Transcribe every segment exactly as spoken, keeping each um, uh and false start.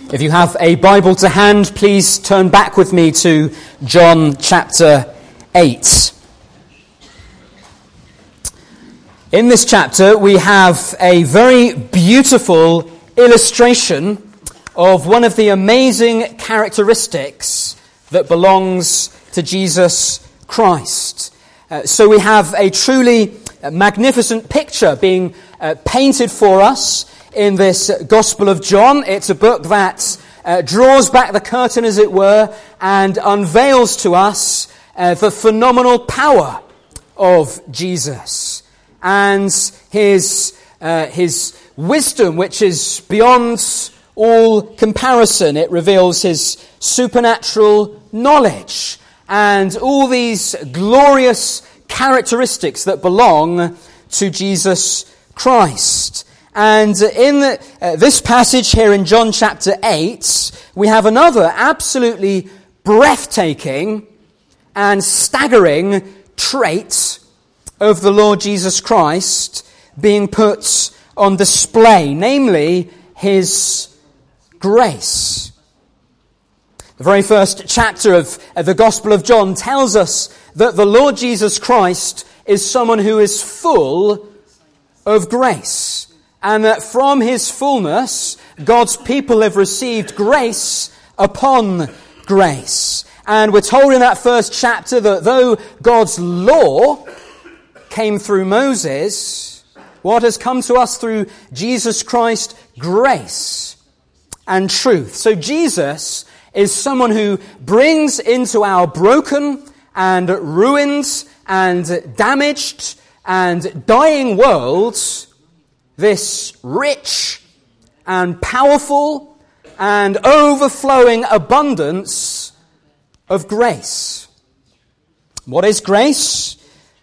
If you have a Bible to hand, please turn back with me to John chapter eight. In this chapter, we have a very beautiful illustration of one of the amazing characteristics that belongs to Jesus Christ. Uh, so we have a truly magnificent picture being uh, painted for us in this Gospel of John. It's a book that uh, draws back the curtain, as it were, and unveils to us uh, the phenomenal power of Jesus and his uh, his wisdom, which is beyond all comparison. It reveals his supernatural knowledge and all these glorious characteristics that belong to Jesus Christ. And in the, uh, this passage here in John chapter eight, we have another absolutely breathtaking and staggering trait of the Lord Jesus Christ being put on display, namely his grace. The very first chapter of uh, the Gospel of John tells us that the Lord Jesus Christ is someone who is full of grace. And that from his fullness, God's people have received grace upon grace. And we're told in that first chapter that though God's law came through Moses, what has come to us through Jesus Christ? Grace and truth. So Jesus is someone who brings into our broken and ruined and damaged and dying worlds this rich and powerful and overflowing abundance of grace. What is grace?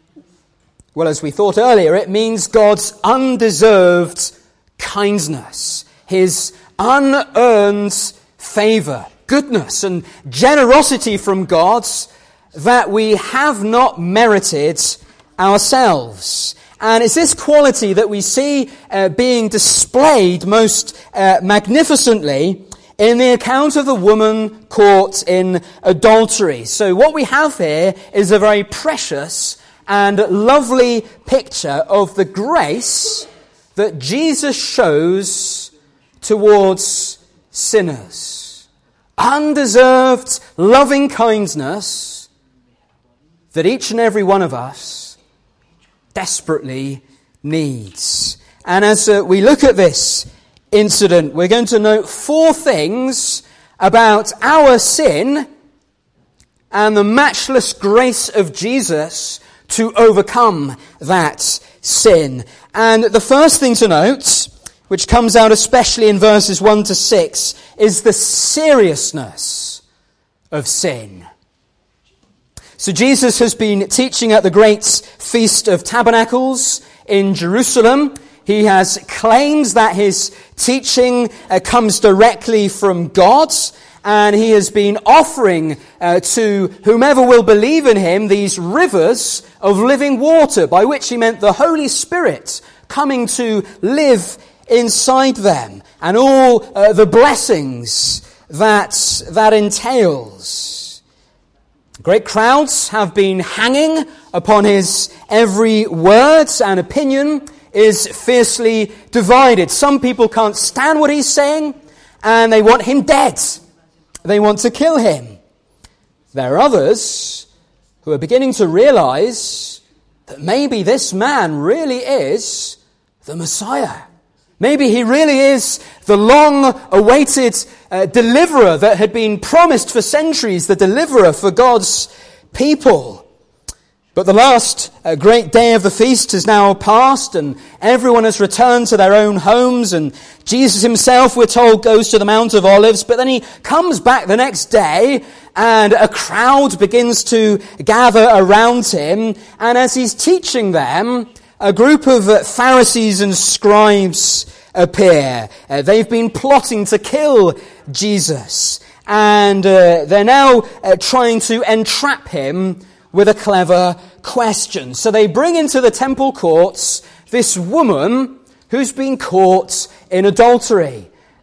Well, as we thought earlier, it means God's undeserved kindness, his unearned favor, goodness and generosity from God that we have not merited ourselves. And it's this quality that we see uh, being displayed most uh, magnificently in the account of the woman caught in adultery. So what we have here is a very precious and lovely picture of the grace that Jesus shows towards sinners. Undeserved loving kindness that each and every one of us desperately needs. And as uh, we look at this incident, we're going to note four things about our sin and the matchless grace of Jesus to overcome that sin. And the first thing to note, which comes out especially in verses one to six, is the seriousness of sin. So Jesus has been teaching at the great Feast of Tabernacles in Jerusalem. He has claimed that his teaching uh, comes directly from God, and he has been offering uh, to whomever will believe in him these rivers of living water, by which he meant the Holy Spirit coming to live inside them, and all uh, the blessings that that entails. Great crowds have been hanging upon his every word, and opinion is fiercely divided. Some people can't stand what he's saying, and they want him dead. They want to kill him. There are others who are beginning to realize that maybe this man really is the Messiah. Maybe he really is the long-awaited uh, deliverer that had been promised for centuries, the deliverer for God's people. But the last uh, great day of the feast has now passed, and everyone has returned to their own homes, and Jesus himself, we're told, goes to the Mount of Olives, but then he comes back the next day, and a crowd begins to gather around him, and as he's teaching them, a group of uh, Pharisees and scribes appear. Uh, they've been plotting to kill Jesus, and uh, they're now uh, trying to entrap him with a clever question. So they bring into the temple courts this woman who's been caught in adultery.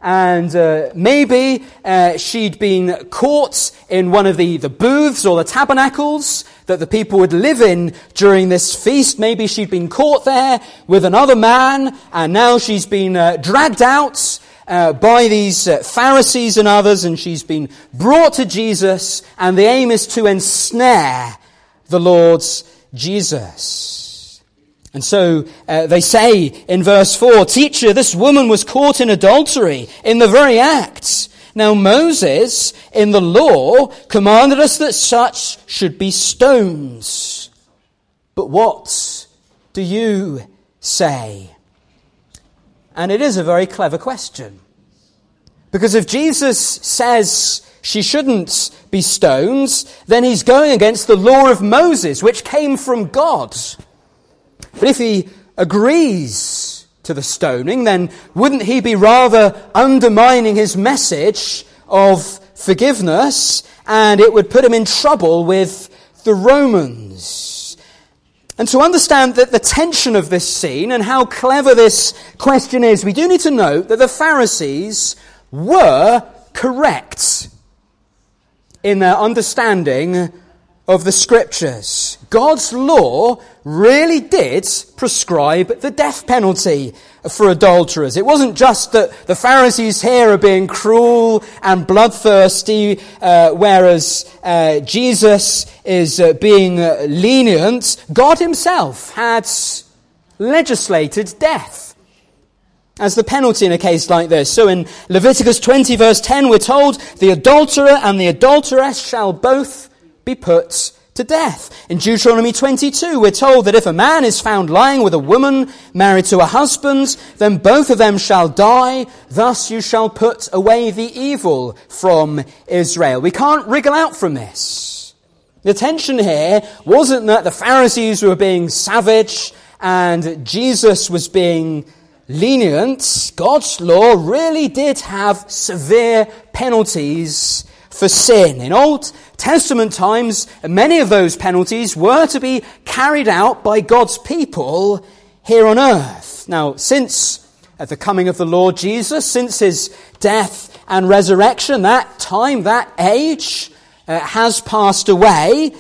and uh, maybe uh, she'd been caught in one of the, the booths or the tabernacles that the people would live in during this feast. Maybe she'd been caught there with another man, and now she's been uh, dragged out uh, by these uh, Pharisees and others, and she's been brought to Jesus, and the aim is to ensnare the Lord's Jesus. And so uh, they say in verse four, "Teacher, this woman was caught in adultery in the very act. Now Moses in the law commanded us that such should be stoned. But what do you say?" And it is a very clever question. Because if Jesus says she shouldn't be stoned, then he's going against the law of Moses, which came from God. But if he agrees to the stoning, then wouldn't he be rather undermining his message of forgiveness, and it would put him in trouble with the Romans? And to understand that the tension of this scene and how clever this question is, we do need to note that the Pharisees were correct in their understanding of the Scriptures. God's law really did prescribe the death penalty for adulterers. It wasn't just that the Pharisees here are being cruel and bloodthirsty, uh, whereas uh, Jesus is uh, being uh, lenient. God himself had legislated death as the penalty in a case like this. So in Leviticus twenty verse ten, we're told, "The adulterer and the adulteress shall both be put to death." In Deuteronomy twenty-two, we're told that if a man is found lying with a woman married to a husband, then both of them shall die. Thus you shall put away the evil from Israel. We can't wriggle out from this. The tension here wasn't that the Pharisees were being savage and Jesus was being lenient. God's law really did have severe penalties for sin. In Old Testament times, many of those penalties were to be carried out by God's people here on earth. Now, since at the coming of the Lord Jesus, since his death and resurrection, that time, that age uh, has passed away.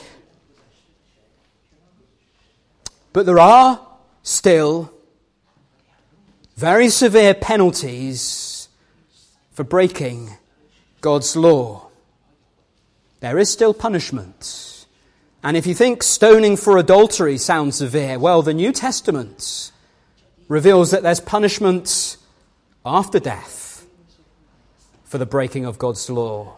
But there are still very severe penalties for breaking God's law. There is still punishment. And if you think stoning for adultery sounds severe, well, the New Testament reveals that there's punishment after death for the breaking of God's law.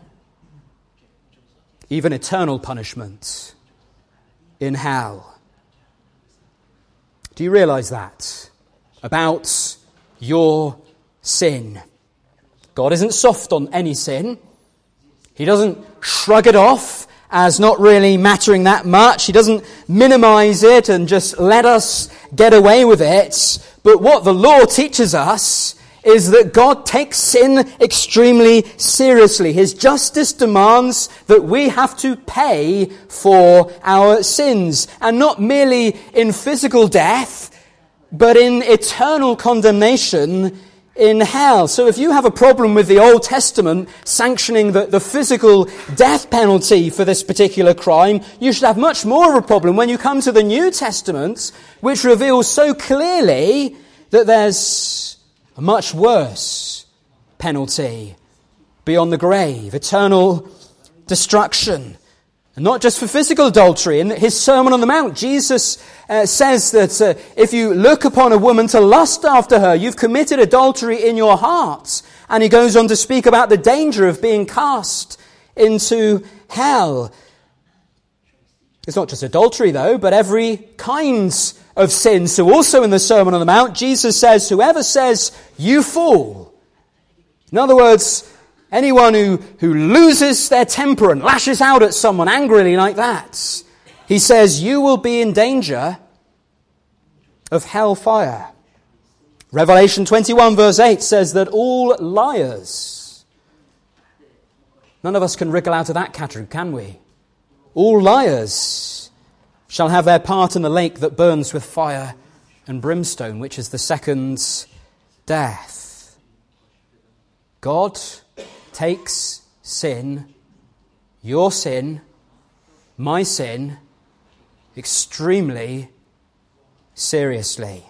Even eternal punishment in hell. Do you realize that about your sin? God isn't soft on any sin. He doesn't shrug it off as not really mattering that much. He doesn't minimize it and just let us get away with it. But what the law teaches us is that God takes sin extremely seriously. His justice demands that we have to pay for our sins, and not merely in physical death, but in eternal condemnation in hell. So if you have a problem with the Old Testament sanctioning the, the physical death penalty for this particular crime, you should have much more of a problem when you come to the New Testament, which reveals so clearly that there's a much worse penalty beyond the grave, eternal destruction. And not just for physical adultery. In his Sermon on the Mount, Jesus uh, says that uh, if you look upon a woman to lust after her, you've committed adultery in your heart. And he goes on to speak about the danger of being cast into hell. It's not just adultery, though, but every kind of sin. So also in the Sermon on the Mount, Jesus says, whoever says, "you fool." In other words, anyone who, who loses their temper and lashes out at someone angrily like that, he says, you will be in danger of hellfire. Revelation twenty-one verse eight says that all liars, none of us can wriggle out of that category, can we? All liars shall have their part in the lake that burns with fire and brimstone, which is the second death. God takes sin, your sin, my sin, extremely seriously.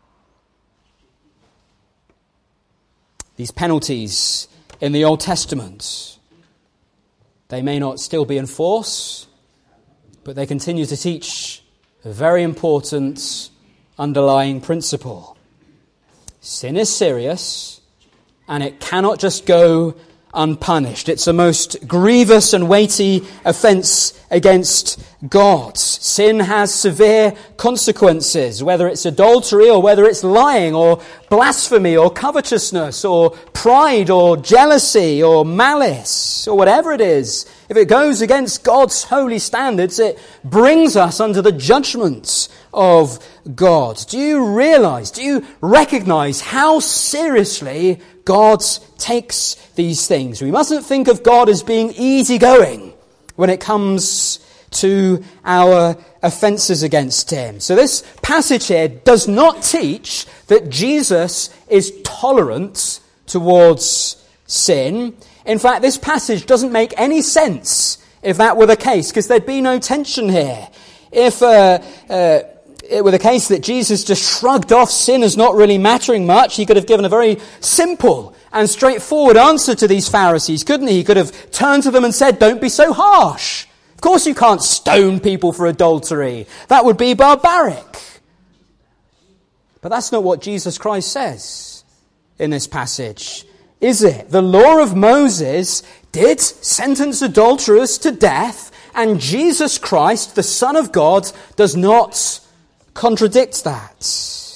These penalties in the Old Testament, they may not still be in force, but they continue to teach a very important underlying principle. Sin is serious, and it cannot just go unpunished. It's a most grievous and weighty offence against God. Sin has severe consequences, whether it's adultery or whether it's lying or blasphemy or covetousness or pride or jealousy or malice or whatever it is. If it goes against God's holy standards, it brings us under the judgment of God. Do you realize, do you recognize how seriously God takes these things? We mustn't think of God as being easygoing when it comes to our offences against him. So this passage here does not teach that Jesus is tolerant towards sin. In fact, this passage doesn't make any sense if that were the case, because there'd be no tension here. If uh, uh, it were the case that Jesus just shrugged off sin as not really mattering much, he could have given a very simple and straightforward answer to these Pharisees, couldn't he? He could have turned to them and said, "Don't be so harsh. Of course you can't stone people for adultery. That would be barbaric." But that's not what Jesus Christ says in this passage, is it? The law of Moses did sentence adulterers to death, and Jesus Christ, the Son of God, does not contradict that.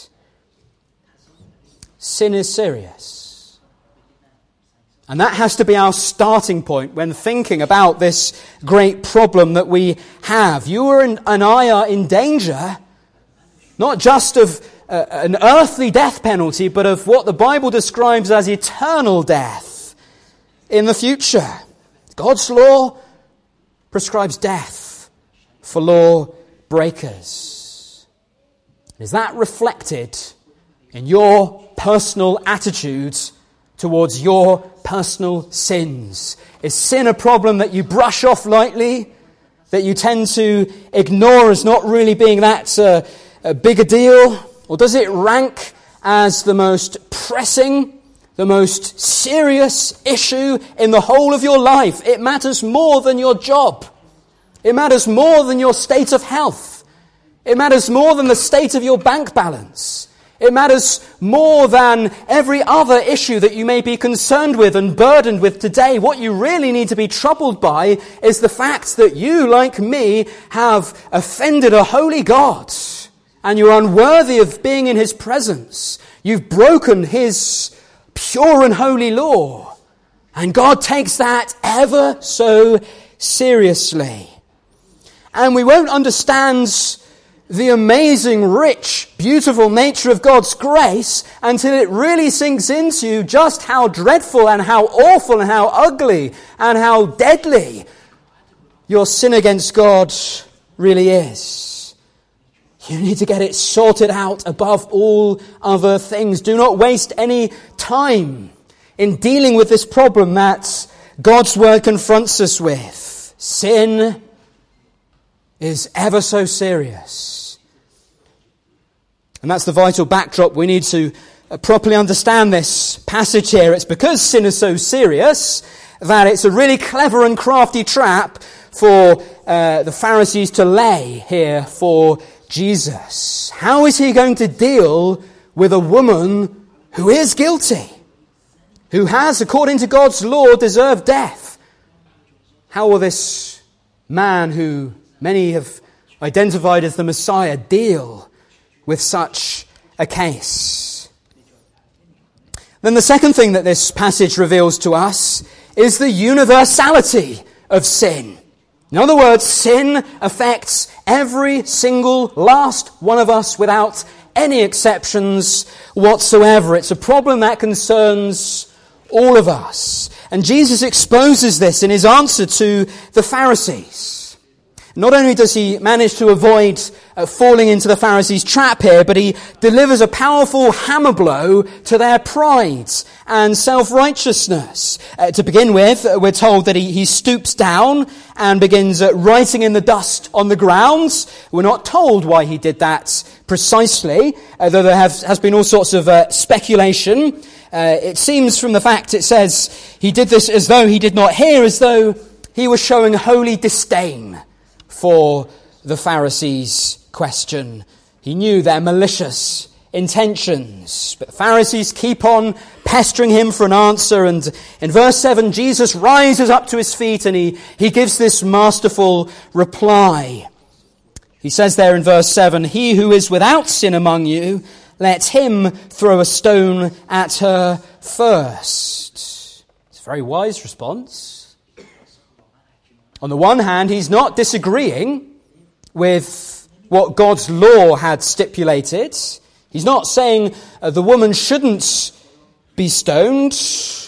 Sin is serious. And that has to be our starting point when thinking about this great problem that we have. You and I are in danger, not just of uh, an earthly death penalty, but of what the Bible describes as eternal death in the future. God's law prescribes death for law breakers. Is that reflected in your personal attitudes towards your personal sins? Is sin a problem that you brush off lightly, that you tend to ignore as not really being that uh, a big a deal? Or does it rank as the most pressing, the most serious issue in the whole of your life? It matters more than your job. It matters more than your state of health. It matters more than the state of your bank balance. It matters more than every other issue that you may be concerned with and burdened with today. What you really need to be troubled by is the fact that you, like me, have offended a holy God, and you're unworthy of being in his presence. You've broken his pure and holy law, and God takes that ever so seriously. And we won't understand the amazing, rich, beautiful nature of God's grace until it really sinks into you just how dreadful and how awful and how ugly and how deadly your sin against God really is. You need to get it sorted out above all other things. Do not waste any time in dealing with this problem that God's word confronts us with. Sin is ever so serious. And that's the vital backdrop. We need to properly understand this passage here. It's because sin is so serious that it's a really clever and crafty trap for uh, the Pharisees to lay here for Jesus. How is he going to deal with a woman who is guilty, who has, according to God's law, deserved death? How will this man, who many have identified as the Messiah, deal with such a case? Then the second thing that this passage reveals to us is the universality of sin. In other words, sin affects every single last one of us without any exceptions whatsoever. It's a problem that concerns all of us. And Jesus exposes this in his answer to the Pharisees. not only does he manage to avoid uh, falling into the Pharisees' trap here, but he delivers a powerful hammer blow to their pride and self-righteousness. Uh, to begin with, uh, we're told that he, he stoops down and begins uh, writing in the dust on the ground. We're not told why he did that precisely, uh, though there have, has been all sorts of uh, speculation. Uh, it seems from the fact it says he did this as though he did not hear, as though he was showing holy disdain for the Pharisees' question. He knew their malicious intentions. But the Pharisees keep on pestering him for an answer, and in verse seven, Jesus rises up to his feet and he, he gives this masterful reply. He says there in verse seven, "He who is without sin among you, let him throw a stone at her first." It's a very wise response. On the one hand, he's not disagreeing with what God's law had stipulated. He's not saying uh, the woman shouldn't be stoned.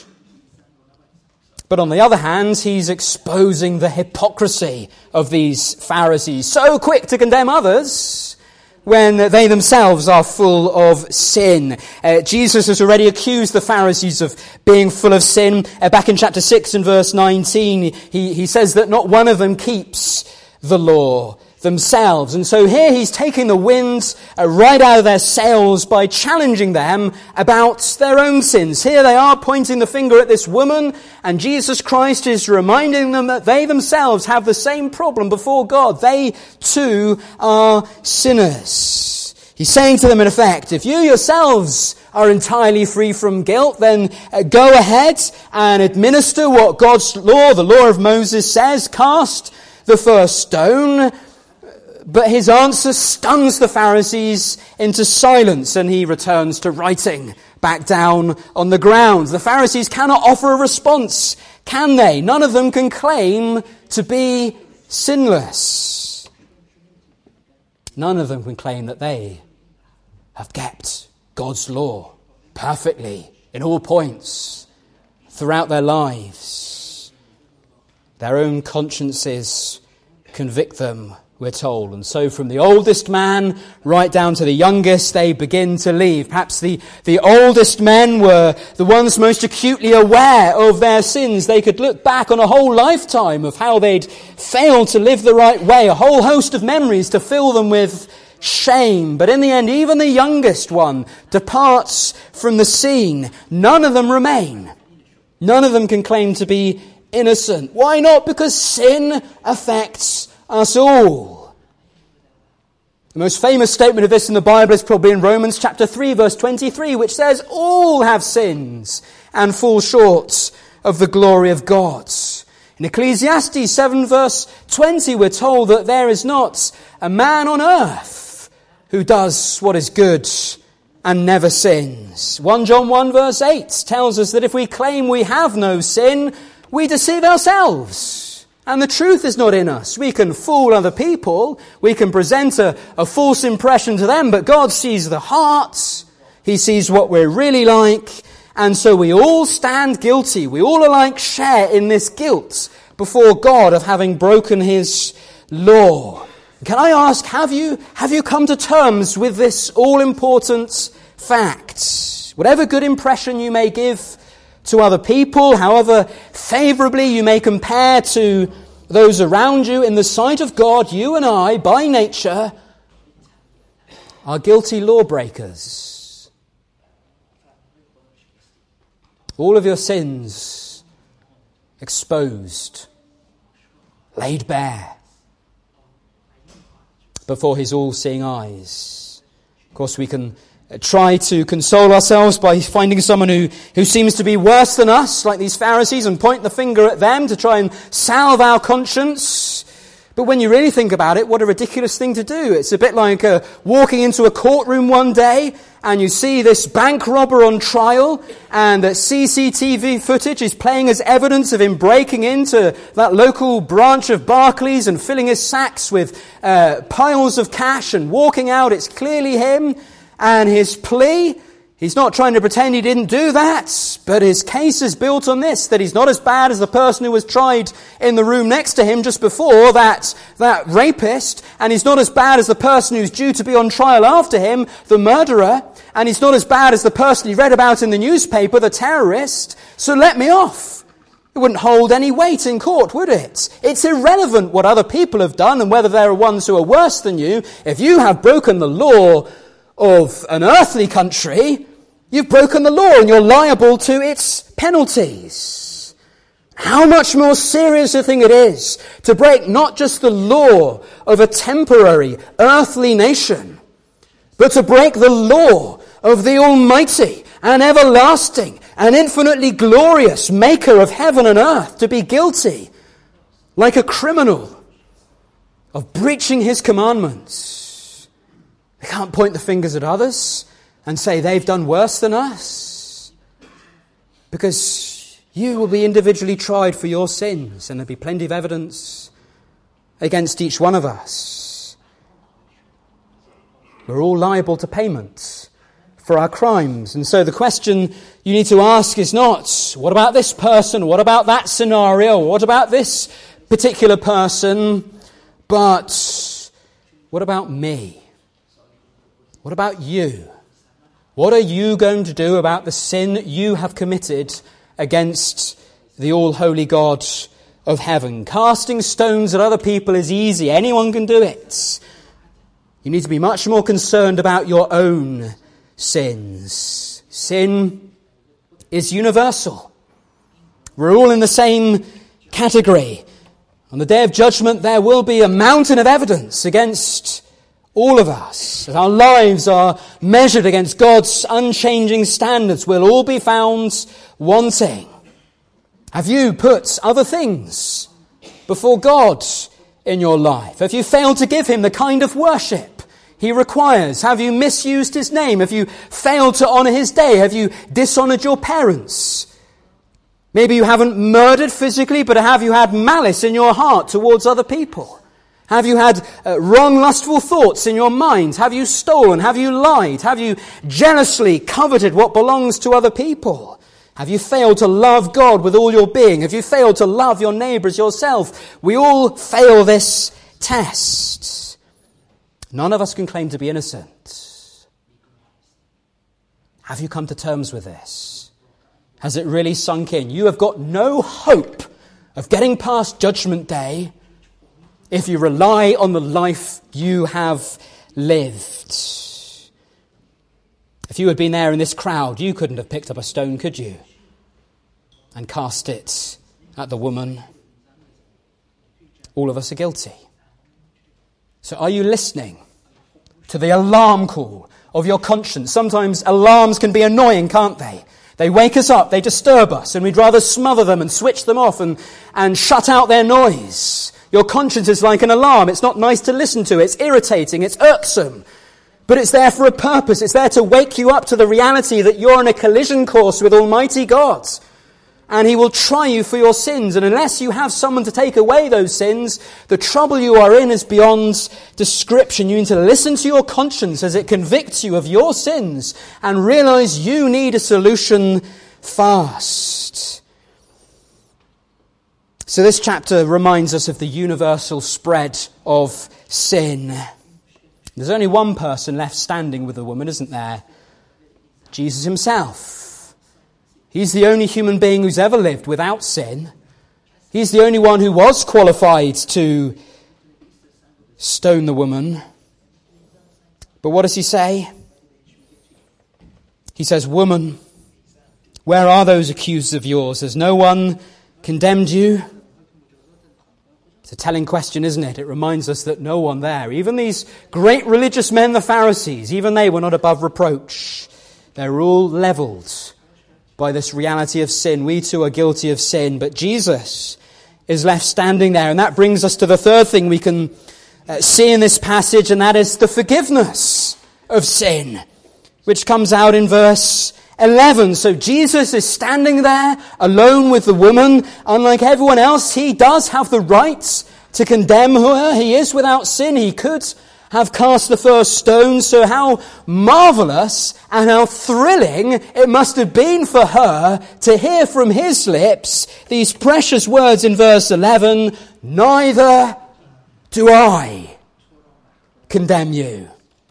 But on the other hand, he's exposing the hypocrisy of these Pharisees, so quick to condemn others when they themselves are full of sin. Uh, Jesus has already accused the Pharisees of being full of sin. Uh, back in chapter six and verse nineteen, he, he says that not one of them keeps the law themselves. And so here he's taking the wind uh, right out of their sails by challenging them about their own sins. Here they are pointing the finger at this woman, and Jesus Christ is reminding them that they themselves have the same problem before God. They too are sinners. He's saying to them in effect, if you yourselves are entirely free from guilt, then uh, go ahead and administer what God's law, the law of Moses, says. Cast the first stone. But his answer stuns the Pharisees into silence, and he returns to writing back down on the ground. The Pharisees cannot offer a response, can they? None of them can claim to be sinless. None of them can claim that they have kept God's law perfectly in all points throughout their lives. Their own consciences convict them, we're told. And so from the oldest man right down to the youngest, they begin to leave. Perhaps the, the oldest men were the ones most acutely aware of their sins. They could look back on a whole lifetime of how they'd failed to live the right way, a whole host of memories to fill them with shame. But in the end, even the youngest one departs from the scene. None of them remain. None of them can claim to be innocent. Why not? Because sin affects us all. The most famous statement of this in the Bible is probably in Romans chapter three, verse twenty-three, which says, all have sins and fall short of the glory of God. In Ecclesiastes seven, verse twenty, we're told that there is not a man on earth who does what is good and never sins. First John one, verse eight tells us that if we claim we have no sin, we deceive ourselves. And the truth is not in us. We can fool other people. We can present a, a false impression to them. But God sees the hearts. He sees what we're really like. And so we all stand guilty. We all alike share in this guilt before God of having broken his law. Can I ask, have you, have you come to terms with this all-important fact? Whatever good impression you may give to other people, however favorably you may compare to those around you, in the sight of God, you and I, by nature, are guilty lawbreakers. All of your sins exposed, laid bare before his all-seeing eyes. Of course, we can try to console ourselves by finding someone who, who seems to be worse than us, like these Pharisees, and point the finger at them to try and salve our conscience. But when you really think about it, what a ridiculous thing to do. It's a bit like uh, walking into a courtroom one day and you see this bank robber on trial, and that C C T V footage is playing as evidence of him breaking into that local branch of Barclays and filling his sacks with uh, piles of cash and walking out. It's clearly him. And his plea, He's not trying to pretend he didn't do that, but his case is built on this, that he's not as bad as the person who was tried in the room next to him just before, that, that rapist, and he's not as bad as the person who's due to be on trial after him, the murderer, and he's not as bad as the person he read about in the newspaper, the terrorist, so let me off. It wouldn't hold any weight in court, would it? It's irrelevant what other people have done and whether there are ones who are worse than you. If you have broken the law of an earthly country, you've broken the law and you're liable to its penalties. How much more serious a thing it is to break not just the law of a temporary earthly nation, but to break the law of the Almighty and everlasting and infinitely glorious Maker of heaven and earth, to be guilty, like a criminal, of breaching his commandments. We can't point the fingers at others and say they've done worse than us, because you will be individually tried for your sins, and there'll be plenty of evidence against each one of us. We're all liable to payment for our crimes. And so the question you need to ask is not, what about this person? What about that scenario? What about this particular person? But what about me? What about you? What are you going to do about the sin you have committed against the all-holy God of heaven? Casting stones at other people is easy. Anyone can do it. You need to be much more concerned about your own sins. Sin is universal. We're all in the same category. On the day of judgment, there will be a mountain of evidence against all of us. As our lives are measured against God's unchanging standards, we'll all be found wanting. Have you put other things before God in your life? Have you failed to give him the kind of worship he requires? Have you misused his name? Have you failed to honour his day? Have you dishonoured your parents? Maybe you haven't murdered physically, but have you had malice in your heart towards other people? Have you had uh, wrong, lustful thoughts in your mind? Have you stolen? Have you lied? Have you jealously coveted what belongs to other people? Have you failed to love God with all your being? Have you failed to love your neighbour as yourself? We all fail this test. None of us can claim to be innocent. Have you come to terms with this? Has it really sunk in? You have got no hope of getting past Judgment Day if you rely on the life you have lived. If you had been there in this crowd, you couldn't have picked up a stone, could you? And cast it at the woman. All of us are guilty. So are you listening to the alarm call of your conscience? Sometimes alarms can be annoying, can't they? They wake us up, they disturb us, and we'd rather smother them and switch them off and, and shut out their noise. Your conscience is like an alarm. It's not nice to listen to. It's irritating. It's irksome. But it's there for a purpose. It's there to wake you up to the reality that you're on a collision course with Almighty God. And he will try you for your sins. And unless you have someone to take away those sins, the trouble you are in is beyond description. You need to listen to your conscience as it convicts you of your sins and realize you need a solution fast. So this chapter reminds us of the universal spread of sin. There's only one person left standing with the woman, isn't there? Jesus himself. He's the only human being who's ever lived without sin. He's the only one who was qualified to stone the woman. But what does he say? He says, "Woman, where are those accusers of yours? Has no one condemned you?" It's a telling question, isn't it? It reminds us that no one there, even these great religious men, the Pharisees, even they were not above reproach. They're all levelled by this reality of sin. We too are guilty of sin, but Jesus is left standing there. And that brings us to the third thing we can uh, see in this passage, and that is the forgiveness of sin, which comes out in verse eleven. So Jesus is standing there alone with the woman. Unlike everyone else, he does have the right to condemn her. He is without sin. He could have cast the first stone. So how marvelous and how thrilling it must have been for her to hear from his lips these precious words in verse eleven, neither do I condemn you.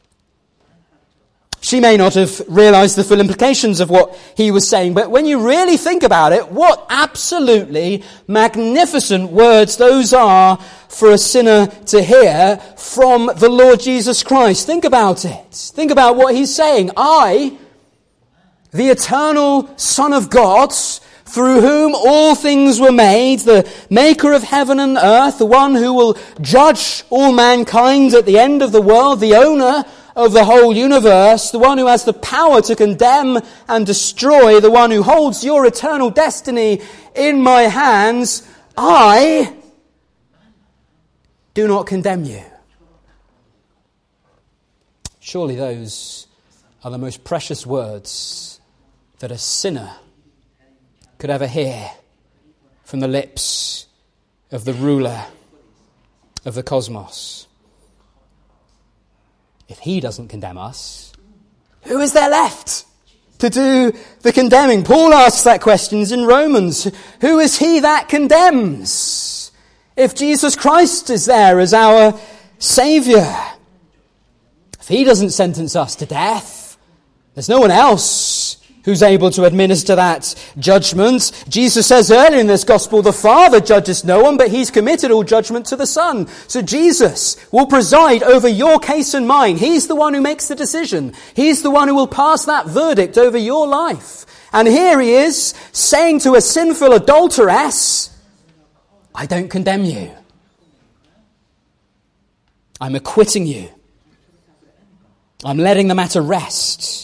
She may not have realized the full implications of what he was saying, but when you really think about it, what absolutely magnificent words those are for a sinner to hear from the Lord Jesus Christ. Think about it. Think about what he's saying. I, the eternal Son of God, through whom all things were made, the maker of heaven and earth, the one who will judge all mankind at the end of the world, the owner of the whole universe, the one who has the power to condemn and destroy, the one who holds your eternal destiny in my hands, I do not condemn you. Surely those are the most precious words that a sinner could ever hear from the lips of the ruler of the cosmos. If he doesn't condemn us, who is there left to do the condemning? Paul asks that question in Romans. Who is he that condemns? If Jesus Christ is there as our Saviour, if he doesn't sentence us to death, there's no one else who's able to administer that judgment. Jesus says earlier in this gospel, the Father judges no one, but he's committed all judgment to the Son. So Jesus will preside over your case and mine. He's the one who makes the decision. He's the one who will pass that verdict over your life. And here he is saying to a sinful adulteress, I don't condemn you. I'm acquitting you. I'm letting the matter rest.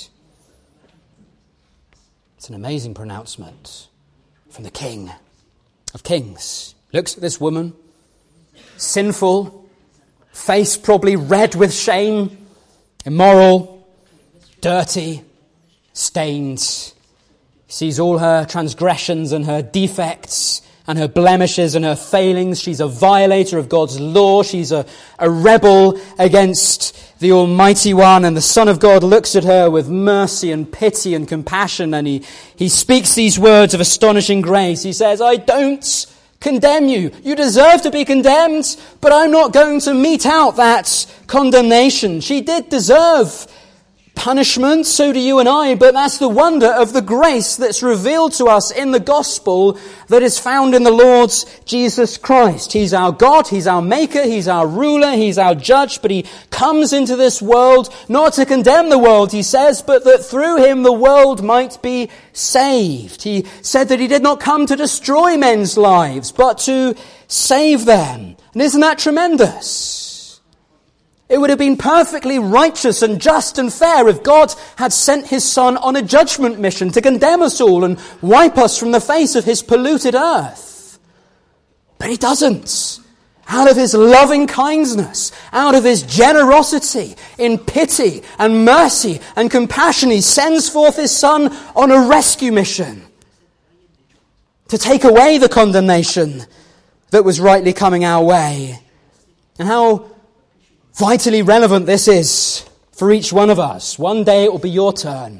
It's an amazing pronouncement from the King of Kings. Looks at this woman, sinful, face probably red with shame, immoral, dirty, stained. Sees all her transgressions and her defects and her blemishes and her failings. She's a violator of God's law. She's a, a rebel against the Almighty One, and the Son of God looks at her with mercy and pity and compassion, and he, he speaks these words of astonishing grace. He says, I don't condemn you. You deserve to be condemned, but I'm not going to mete out that condemnation. She did deserve punishment, so do you and I, but that's the wonder of the grace that's revealed to us in the gospel that is found in the Lord Jesus Christ. He's our God, he's our maker, he's our ruler, he's our judge, but he comes into this world not to condemn the world, he says, but that through him the world might be saved. He said that he did not come to destroy men's lives, but to save them. And isn't that tremendous? It would have been perfectly righteous and just and fair if God had sent his Son on a judgment mission to condemn us all and wipe us from the face of his polluted earth. But he doesn't. Out of his loving kindness, out of his generosity, in pity and mercy and compassion, he sends forth his Son on a rescue mission to take away the condemnation that was rightly coming our way. And how vitally relevant this is for each one of us. One day it will be your turn.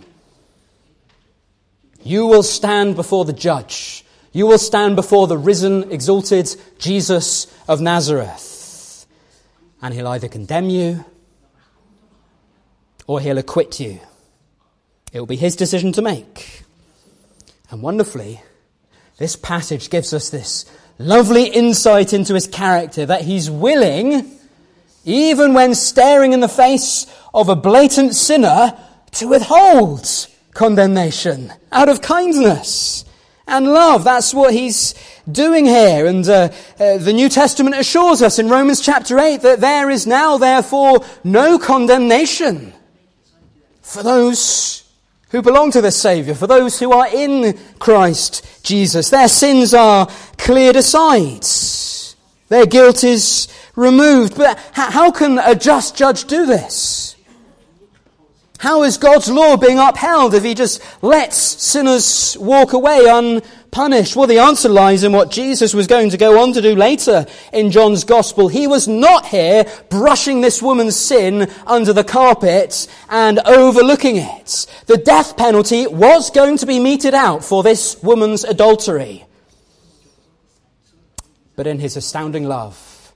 You will stand before the judge. You will stand before the risen, exalted Jesus of Nazareth. And he'll either condemn you or he'll acquit you. It will be his decision to make. And wonderfully, this passage gives us this lovely insight into his character, that he's willing, even when staring in the face of a blatant sinner, to withhold condemnation out of kindness and love. That's what he's doing here. And uh, uh, the New Testament assures us in Romans chapter eight that there is now, therefore, no condemnation for those who belong to the Saviour, for those who are in Christ Jesus. Their sins are cleared aside. Their guilt is removed. But how can a just judge do this? How is God's law being upheld if he just lets sinners walk away unpunished? Well, the answer lies in what Jesus was going to go on to do later in John's Gospel. He was not here brushing this woman's sin under the carpet and overlooking it. The death penalty was going to be meted out for this woman's adultery. But in his astounding love,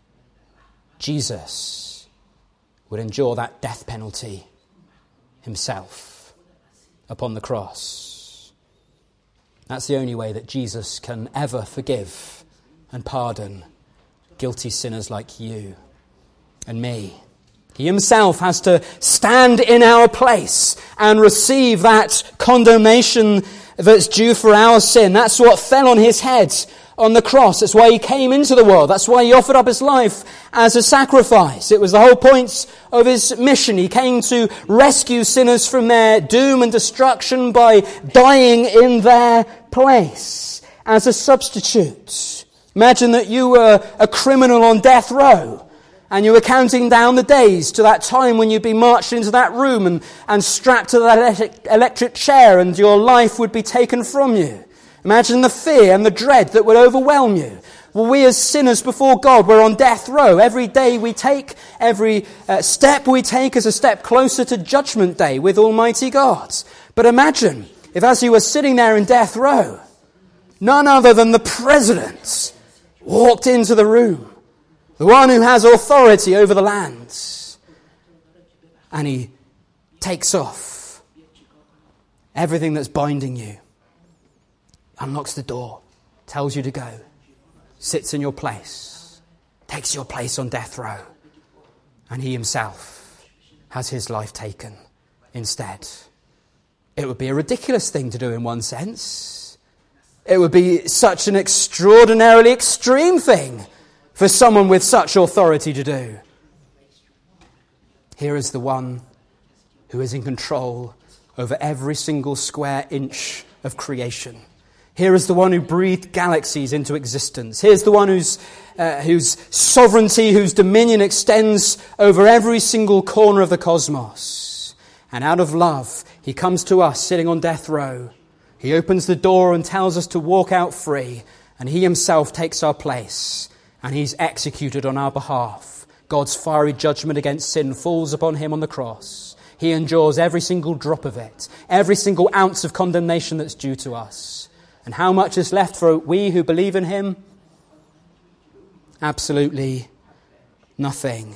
Jesus would endure that death penalty himself upon the cross. That's the only way that Jesus can ever forgive and pardon guilty sinners like you and me. He himself has to stand in our place and receive that condemnation that's due for our sin. That's what fell on his head on the cross. That's why he came into the world. That's why he offered up his life as a sacrifice. It was the whole point of his mission. He came to rescue sinners from their doom and destruction by dying in their place as a substitute. Imagine that you were a criminal on death row and you were counting down the days to that time when you'd be marched into that room and, and strapped to that electric, electric chair and your life would be taken from you. Imagine the fear and the dread that would overwhelm you. Well, we as sinners before God, we're on death row. Every day we take, every uh, step we take is a step closer to Judgment Day with Almighty God. But imagine if as you were sitting there in death row, none other than the President walked into the room, the one who has authority over the land, and he takes off everything that's binding you, unlocks the door, tells you to go, sits in your place, takes your place on death row, and he himself has his life taken instead. It would be a ridiculous thing to do in one sense. It would be such an extraordinarily extreme thing for someone with such authority to do. Here is the one who is in control over every single square inch of creation. Here is the one who breathed galaxies into existence. Here's the one whose, uh, whose sovereignty, whose dominion extends over every single corner of the cosmos. And out of love, he comes to us sitting on death row. He opens the door and tells us to walk out free. And he himself takes our place. And he's executed on our behalf. God's fiery judgment against sin falls upon him on the cross. He endures every single drop of it. Every single ounce of condemnation that's due to us. And how much is left for we who believe in him? Absolutely nothing.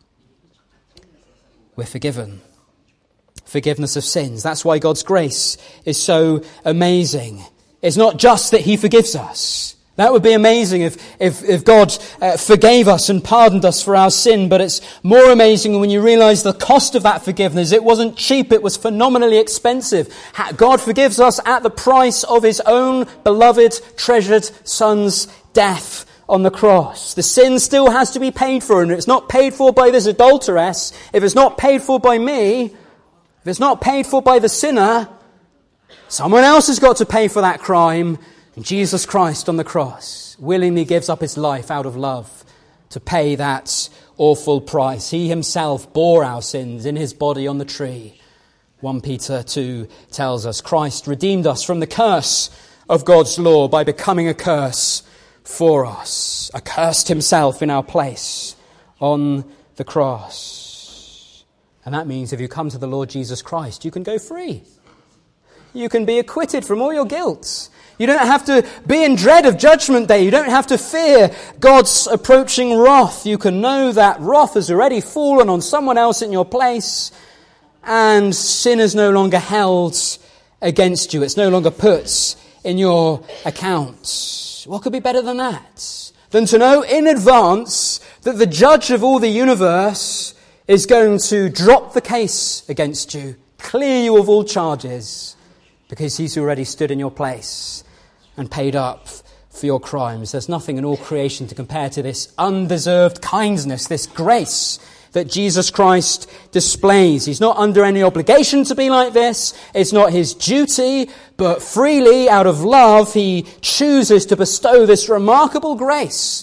We're forgiven. Forgiveness of sins. That's why God's grace is so amazing. It's not just that he forgives us. That would be amazing if, if, if God uh, forgave us and pardoned us for our sin. But it's more amazing when you realize the cost of that forgiveness. It wasn't cheap. It was phenomenally expensive. God forgives us at the price of his own beloved, treasured son's death on the cross. The sin still has to be paid for. And it's not paid for by this adulteress. If it's not paid for by me, if it's not paid for by the sinner, someone else has got to pay for that crime. And Jesus Christ on the cross willingly gives up his life out of love to pay that awful price. He himself bore our sins in his body on the tree. First Peter two tells us Christ redeemed us from the curse of God's law by becoming a curse for us. Accursed himself in our place on the cross. And that means if you come to the Lord Jesus Christ, you can go free. You can be acquitted from all your guilt. You don't have to be in dread of Judgment Day. You don't have to fear God's approaching wrath. You can know that wrath has already fallen on someone else in your place, and sin is no longer held against you. It's no longer put in your account. What could be better than that? Than to know in advance that the judge of all the universe is going to drop the case against you, clear you of all charges, because he's already stood in your place and paid up for your crimes. There's nothing in all creation to compare to this undeserved kindness, this grace that Jesus Christ displays. He's not under any obligation to be like this. It's not his duty, but freely, out of love, he chooses to bestow this remarkable grace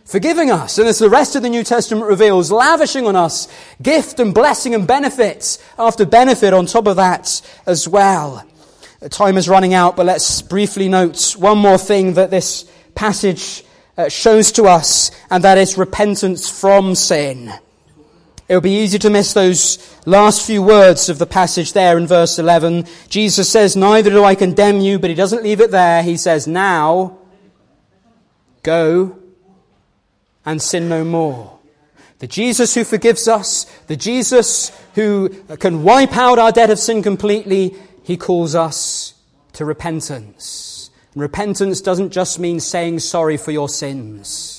forgiving us, and as the rest of the New Testament reveals, lavishing on us gift and blessing and benefits after benefit on top of that as well. Time is running out, but let's briefly note one more thing that this passage uh, shows to us, and that is repentance from sin. It would be easy to miss those last few words of the passage there in verse eleven. Jesus says, neither do I condemn you, but he doesn't leave it there. He says, now go and sin no more. The Jesus who forgives us, the Jesus who can wipe out our debt of sin completely, he calls us to repentance. And repentance doesn't just mean saying sorry for your sins.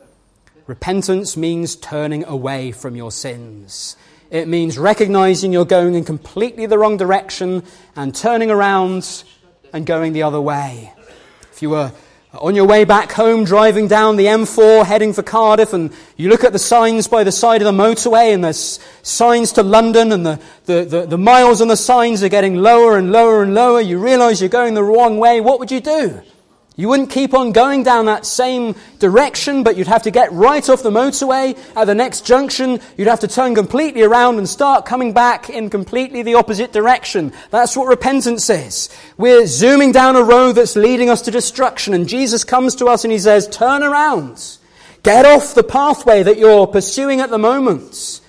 Repentance means turning away from your sins. It means recognizing you're going in completely the wrong direction and turning around and going the other way. If you were on your way back home, driving down the M four, heading for Cardiff, and you look at the signs by the side of the motorway, and there's signs to London, and the, the, the, the miles on the signs are getting lower and lower and lower, you realise you're going the wrong way, what would you do? You wouldn't keep on going down that same direction, but you'd have to get right off the motorway. At the next junction, you'd have to turn completely around and start coming back in completely the opposite direction. That's what repentance is. We're zooming down a road that's leading us to destruction, and Jesus comes to us and he says, turn around. Get off the pathway that you're pursuing at the moment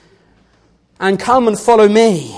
and come and follow me.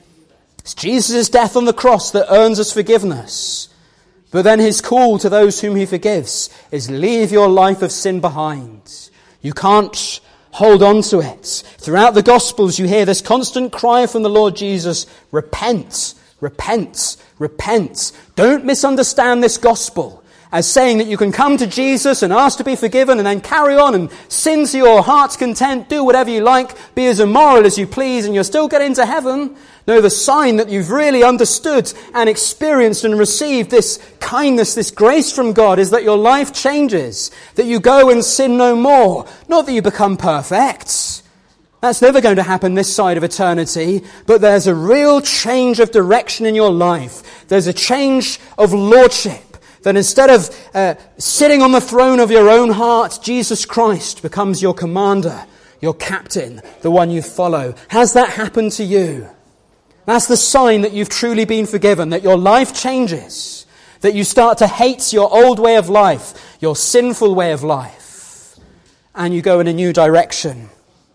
It's Jesus' death on the cross that earns us forgiveness. But then his call to those whom he forgives is leave your life of sin behind. You can't hold on to it. Throughout the Gospels you hear this constant cry from the Lord Jesus, repent, repent, repent. Don't misunderstand this gospel as saying that you can come to Jesus and ask to be forgiven and then carry on and sin to your heart's content, do whatever you like, be as immoral as you please, and you'll still get into heaven. No, the sign that you've really understood and experienced and received this kindness, this grace from God, is that your life changes, that you go and sin no more. Not that you become perfect. That's never going to happen this side of eternity, but there's a real change of direction in your life. There's a change of lordship. That instead of uh, sitting on the throne of your own heart, Jesus Christ becomes your commander, your captain, the one you follow. Has that happened to you? That's the sign that you've truly been forgiven, that your life changes, that you start to hate your old way of life, your sinful way of life, and you go in a new direction.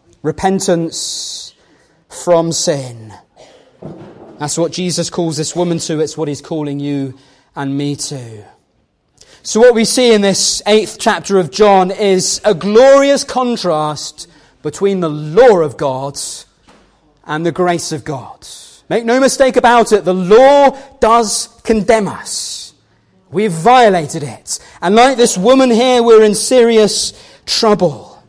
Repentance from sin. That's what Jesus calls this woman to. It's what he's calling you and me to. So what we see in this eighth chapter of John is a glorious contrast between the law of God and the grace of God. Make no mistake about it, the law does condemn us. We've violated it. And like this woman here, we're in serious trouble.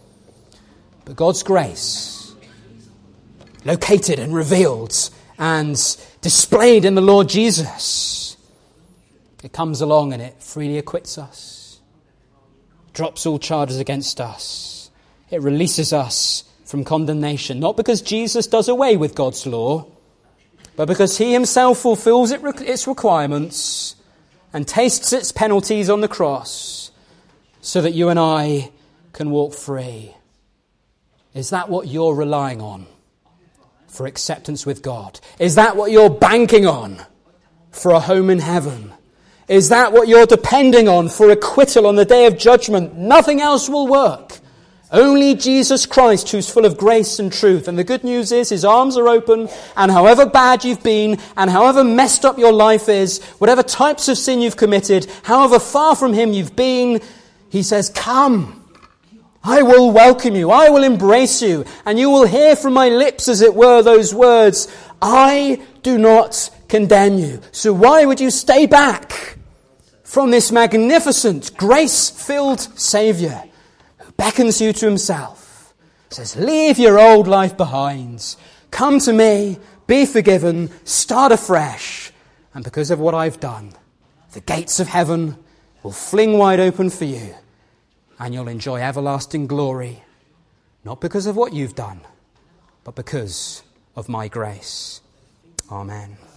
But God's grace, located and revealed and displayed in the Lord Jesus, it comes along and it freely acquits us, drops all charges against us. It releases us from condemnation, not because Jesus does away with God's law, but because he himself fulfills its requirements and tastes its penalties on the cross so that you and I can walk free. Is that what you're relying on for acceptance with God? Is that what you're banking on for a home in heaven? Is that what you're depending on for acquittal on the day of judgment? Nothing else will work. Only Jesus Christ, who's full of grace and truth. And the good news is his arms are open, and however bad you've been, and however messed up your life is, whatever types of sin you've committed, however far from him you've been, he says, come. I will welcome you. I will embrace you. And you will hear from my lips, as it were, those words, I do not condemn you. So why would you stay back from this magnificent, grace-filled Saviour who beckons you to himself? Says, leave your old life behind. Come to me, be forgiven, start afresh. And because of what I've done, the gates of heaven will fling wide open for you. And you'll enjoy everlasting glory, not because of what you've done, but because of my grace. Amen.